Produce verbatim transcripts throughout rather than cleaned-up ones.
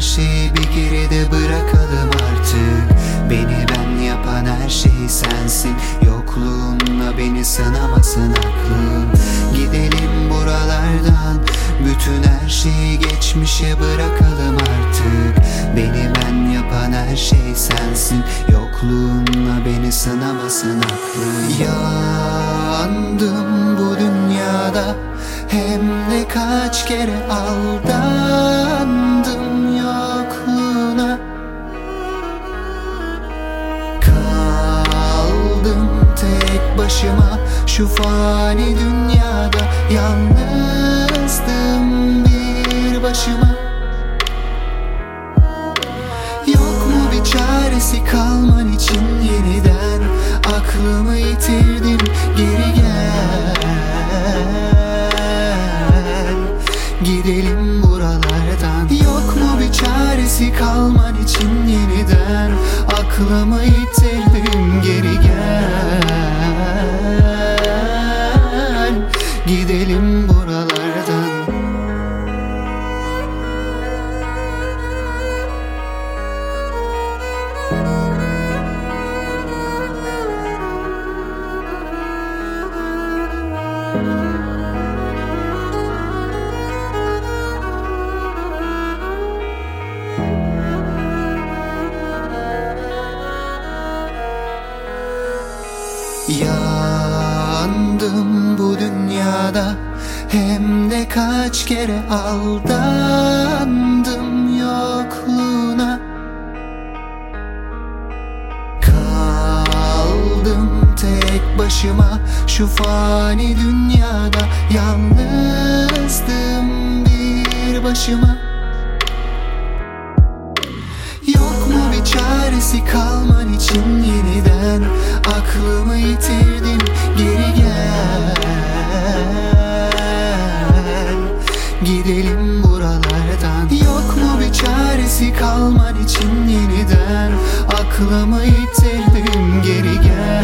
şeyi bir geride bırakalım artık. Beni ben yapan her şey sensin. Yokluğunla beni sınamasın aklım. Gidelim buralardan, bütün her şeyi geçmişe bırakalım artık. Beni ben yapan her şey sensin. Yokluğunla beni sınamasın aklım. Yandım bu dünyada, hem de kaç kere aldandım yokluğuna. Kaldım tek başıma şu fani dünyada, yalnızdım bir başıma. Yok mu bir çaresi kalman için yeniden? Aklımı yitirdim, geri gel. Gidelim buralardan. Yok mu bir çaresi kalman için yeniden? Aklımı yitirdim, geri gel. Gidelim buralardan. Yandım bu dünyada, hem de kaç kere aldandım yokluğuna. Kaldım tek başıma şu fani dünyada, yalnızdım bir başıma. Yok mu bir çaresi kalman için yeniden? Aklımı yitirdim, geri gel. Gidelim buralardan. Yok mu bir çaresi kalman için yeniden? Aklımı yitirdim, geri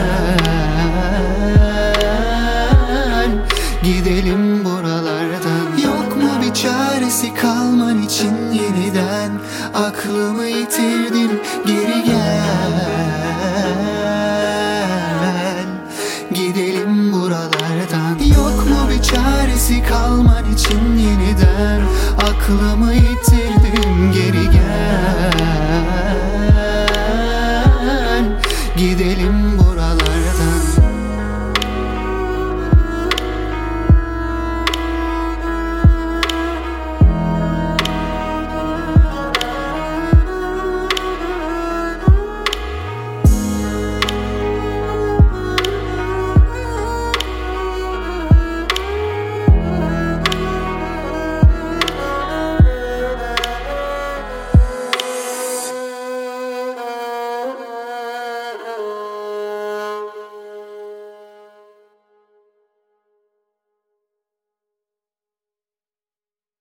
gel. Gidelim buralardan. Yok mu bir çaresi kalman için yeniden? Aklımı yitirdim, geri gel. Gidelim buralardan. Yok mu bir çaresi kalman için yeniden? Aklımı yitirdim.